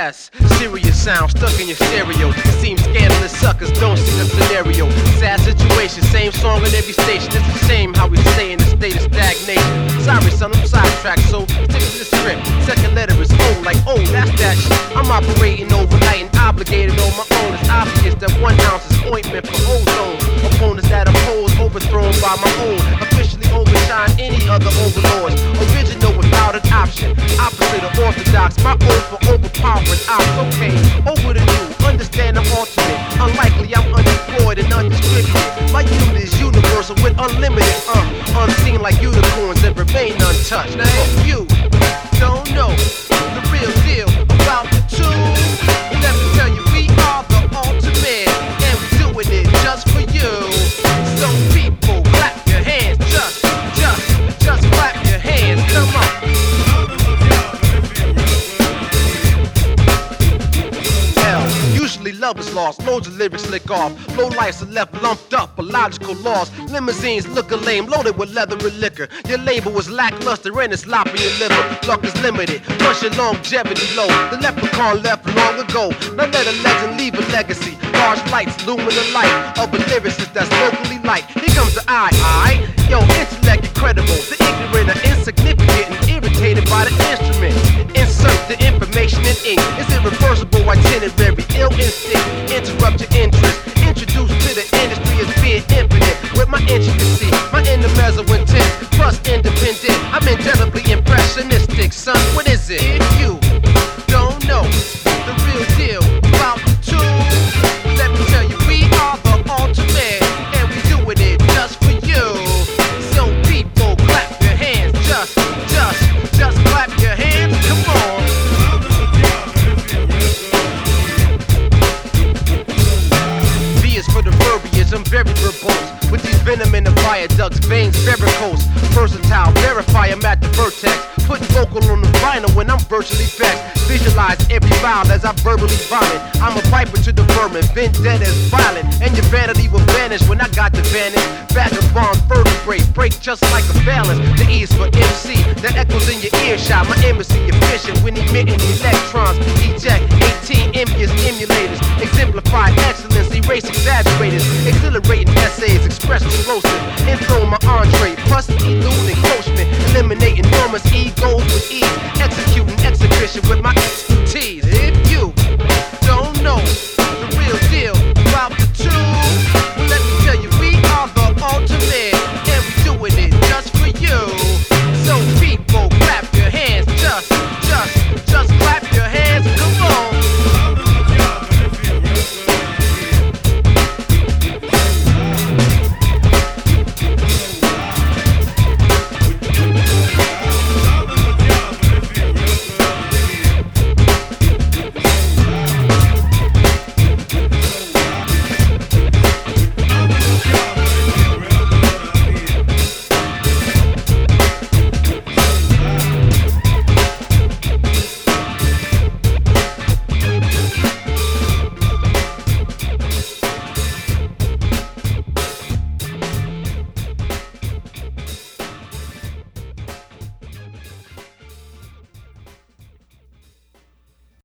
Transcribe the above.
yes, serious sound stuck in your stereo. It seems scandalous suckers don't see the scenario. Sad situation, same song on every station. It's a shame how we stay in a state of stagnation. Sorry son, I'm sidetracked, so stick to the script. Second letter is O, like oh, that's that shit. I'm operating overnight and obligated on my own. It's obvious that 1 ounce is ointment for ozone. Opponents that oppose, overthrown by my own. Officially overshine any other overlords. Original without an option. Opposite of orthodox, my own for overpowering ops. Okay, over to you, understand the ultimate. Unlikely I'm unemployed and undistributed. My unit is universal with unlimited, unseen like unicorns that remain untouched. Now if you don't know the real deal about the tune, let me tell you, we are the ultimate, and we're doing it just for you. So people, clap your hands, just clap your hands, come on. Usually love is lost, loads of lyrics lick off. Low lives are left lumped up, illogical laws. Limousines looking lame, loaded with leather and liquor. Your label is lackluster and it's sloppy and liver. Luck is limited, plus your longevity low. The leprechaun left long ago. Now let a legend leave a legacy. Large lights looming the light of a lyricist that's locally light. Here comes the I. Yo, intellect incredible. The ignorant are insignificant and irritated by the instrument. Insert the information in ink. It's irreversible itinerary, ill instinct. Interrupt your interest. Introduced to the industry as being infinite. With my intricacy, my intermezzo intent, plus independent. I'm indelibly impressionistic, son. What is it? If you don't know the real deal about the tune, let me tell you, we are the ultimate, and we doing it just for you. So people, clap your hands, just clap your hands, come on. V is for the verbiage, I'm very verbose. With these venom in the viaducts, veins, varicose. Versatile, verify I'm at the vertex. Putting vocal on the vinyl when I'm virtually vexed. Visualize every vowel as I verbally vomit. I'm a viper to the vermin, vendetta is violent. And your vanity will vanish when I got the vanish. Vagabond vertebrae, break just like a balance. The E is for MC, that echoes in your earshot. My embassy efficient when emitting electrons. Eject 18 envious emulators. Exemplify excellence, erase exaggerators. Exhilarating essays, express explosive. Enthrone my entree, plus elude encroachment. Eliminate enormous egos with ease. Executing exhibition with my